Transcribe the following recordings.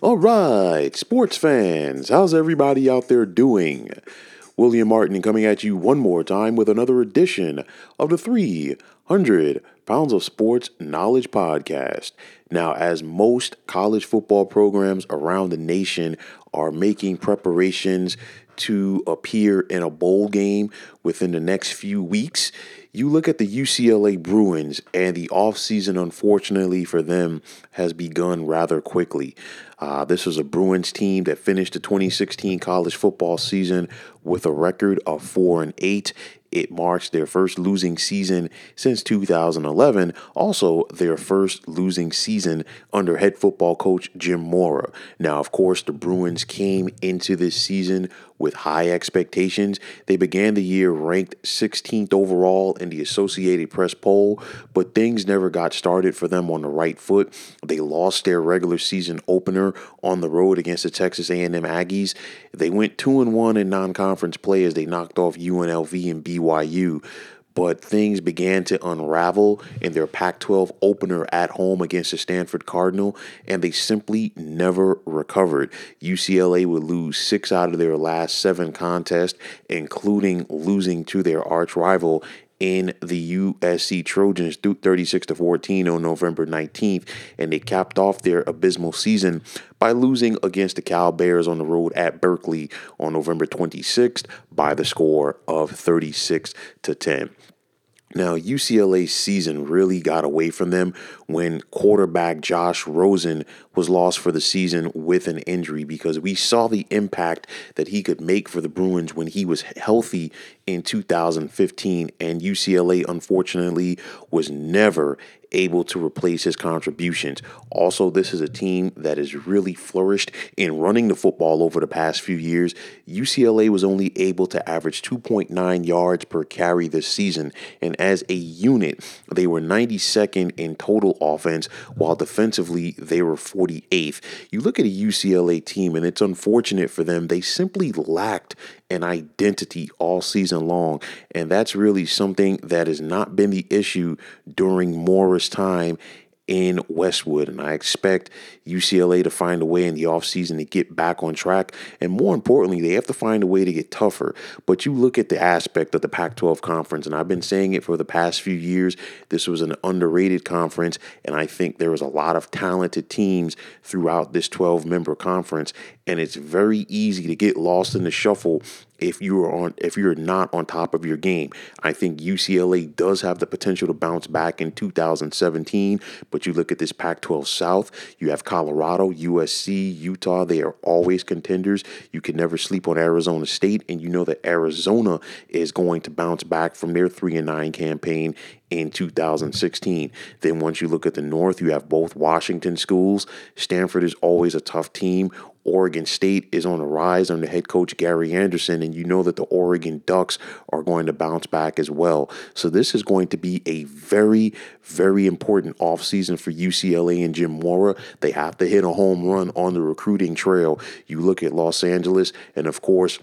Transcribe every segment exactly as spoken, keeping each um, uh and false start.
All right, sports fans, how's everybody out there doing? William Martin coming at you one more time with another edition of the three hundred Pounds of Sports Knowledge Podcast. Now, as most college football programs around the nation are making preparations to appear in a bowl game within the next few weeks, you look at the U C L A Bruins, and the offseason, unfortunately for them, has begun rather quickly. Uh, this was a Bruins team that finished the twenty sixteen college football season with a record of four and eight. It marks their first losing season since two thousand eleven, also their first losing season under head football coach Jim Mora. Now, of course, the Bruins came into this season with high expectations. They began the year ranked sixteenth overall in the Associated Press poll, but things never got started for them on the right foot. They lost their regular season opener on the road against the Texas A and M Aggies. They went two and one in non-conference play as they knocked off U N L V and B Y U. But things began to unravel in their Pac twelve opener at home against the Stanford Cardinal, and they simply never recovered. U C L A would lose six out of their last seven contests, including losing to their arch rival in the U S C Trojans thirty-six to fourteen on November nineteenth, and they capped off their abysmal season by losing against the Cal Bears on the road at Berkeley on November twenty-sixth by the score of thirty-six to ten. Now, U C L A's season really got away from them when quarterback Josh Rosen was lost for the season with an injury, because we saw the impact that he could make for the Bruins when he was healthy in two thousand fifteen, and U C L A, unfortunately, was never able to replace his contributions. Also, this is a team that has really flourished in running the football over the past few years. U C L A was only able to average two point nine yards per carry this season, and as a unit, they were ninety-second in total offense, while defensively, they were forty-eighth. You look at a U C L A team, and it's unfortunate for them. They simply lacked an identity all season long, and that's really something that has not been the issue during Mora's time in Westwood, and I expect U C L A to find a way in the offseason to get back on track, and more importantly, they have to find a way to get tougher. But you look at the aspect of the Pac twelve conference, and I've been saying it for the past few years, this was an underrated conference, and I think there was a lot of talented teams throughout this twelve-member conference, and it's very easy to get lost in the shuffle if you are on if you're not on top of your game. I think U C L A does have the potential to bounce back in two thousand seventeen, but you look at this Pac twelve South, you have Colorado, U S C, Utah. They are always contenders. You can never sleep on Arizona State, and you know that Arizona is going to bounce back from their three and nine campaign in two thousand sixteen. Then once you look at the North, you have both Washington schools. Stanford is always a tough team. Oregon State is on the rise under head coach Gary Anderson, and you know that the Oregon Ducks are going to bounce back as well. So this is going to be a very, very important offseason for U C L A and Jim Mora. They have to hit a home run on the recruiting trail. You look at Los Angeles, and of course,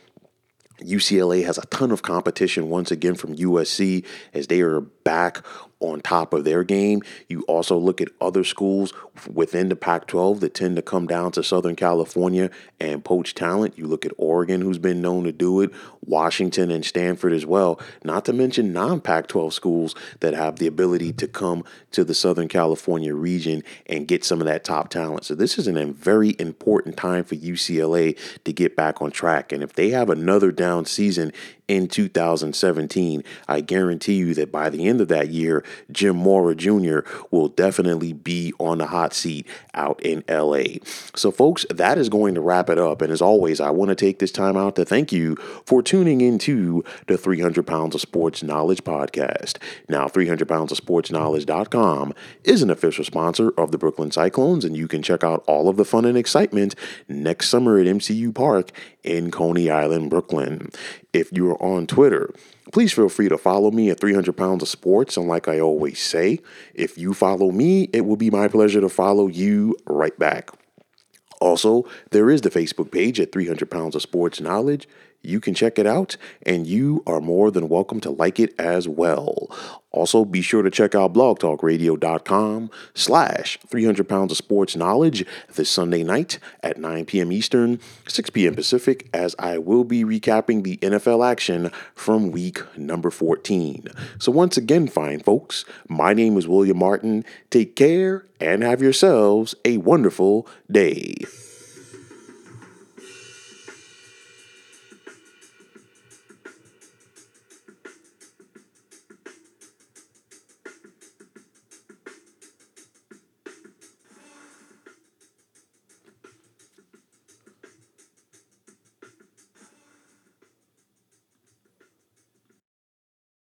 U C L A has a ton of competition once again from U S C as they are back on top of their game. You also look at other schools within the Pac twelve that tend to come down to Southern California and poach talent. You look at Oregon, who's been known to do it, Washington and Stanford as well, not to mention non-Pac twelve schools that have the ability to come to the Southern California region and get some of that top talent. So this is a very important time for U C L A to get back on track. And if they have another down season in two thousand seventeen, I guarantee you that by the end of that year, Jim Mora Junior will definitely be on the hot seat out in L A. So, folks, that is going to wrap it up. And as always, I want to take this time out to thank you for tuning into the three hundred Pounds of Sports Knowledge podcast. Now, three hundred pounds of sports knowledge dot com is an official sponsor of the Brooklyn Cyclones, and you can check out all of the fun and excitement next summer at M C U Park in Coney Island, Brooklyn. If you're on Twitter, please feel free to follow me at three hundred pounds of sports. And like I always say, if you follow me, it will be my pleasure to follow you right back. Also, there is the Facebook page at three hundred pounds of sports knowledge. you can check it out, and you are more than welcome to like it as well. Also, be sure to check out blogtalkradio.com slash 300 pounds of sports knowledge this Sunday night at nine p.m. Eastern, six p.m. Pacific, as I will be recapping the N F L action from week number fourteen. So once again, fine folks, my name is William Martin. Take care and have yourselves a wonderful day.